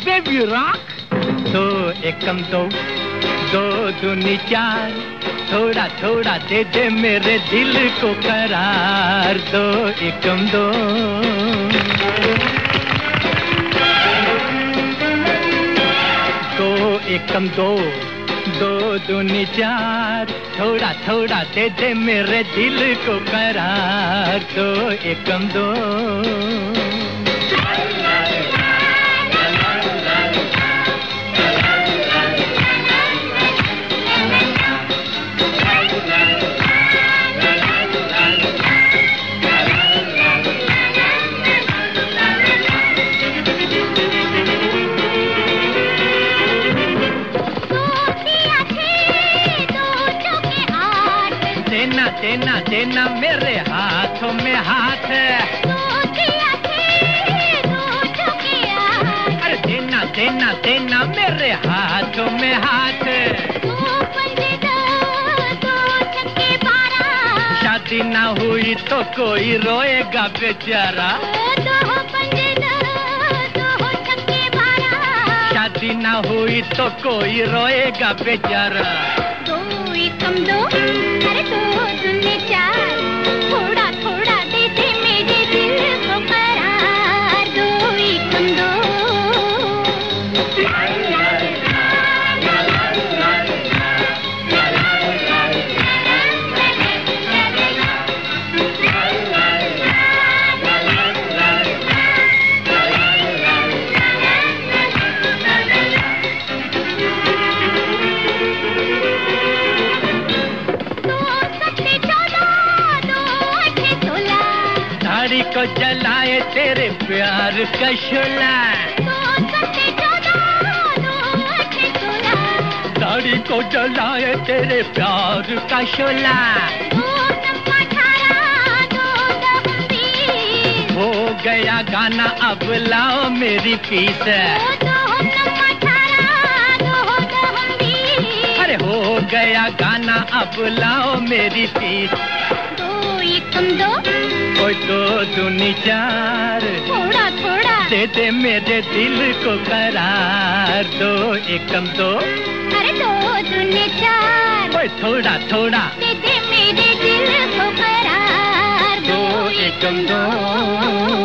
Baby rock. दो एकम दो, दो दूनी चार, थोड़ा थोड़ा दे दे मेरे दिल को करार। दो एकम दो, दो एकम दो, दो दूनी चार, थोड़ा थोड़ा दे दे मेरे दिल को करार। दो एकम दो। देना देना मेरे हाथों में हाथ है। अरे देना देना देना मेरे हाथों में हाथ है। शादी ना हुई तो कोई रोएगा बेचारा। शादी ना हुई तो कोई रोएगा बेचारा। दो एकम दो, अरे दो दूनी चार, थोड़ा थोड़ा दे दे मेरे दिल को करार। दो एकम दो। दाढ़ी को जलाए तेरे प्यार का शोला। दाढ़ी को जलाए तेरे प्यार का शोला। हो गया गाना अब लाओ मेरी फीस। अरे हो गया गाना अब लाओ मेरी फीस। दो एकम दो, कोई दो दूनी चार, थोड़ा थोड़ा दे दे मेरे दिल को करार। दो एकम दो, अरे दो दूनी चार, कोई थोड़ा थोड़ा दे दे मेरे दिल को करार। दो एकम दो।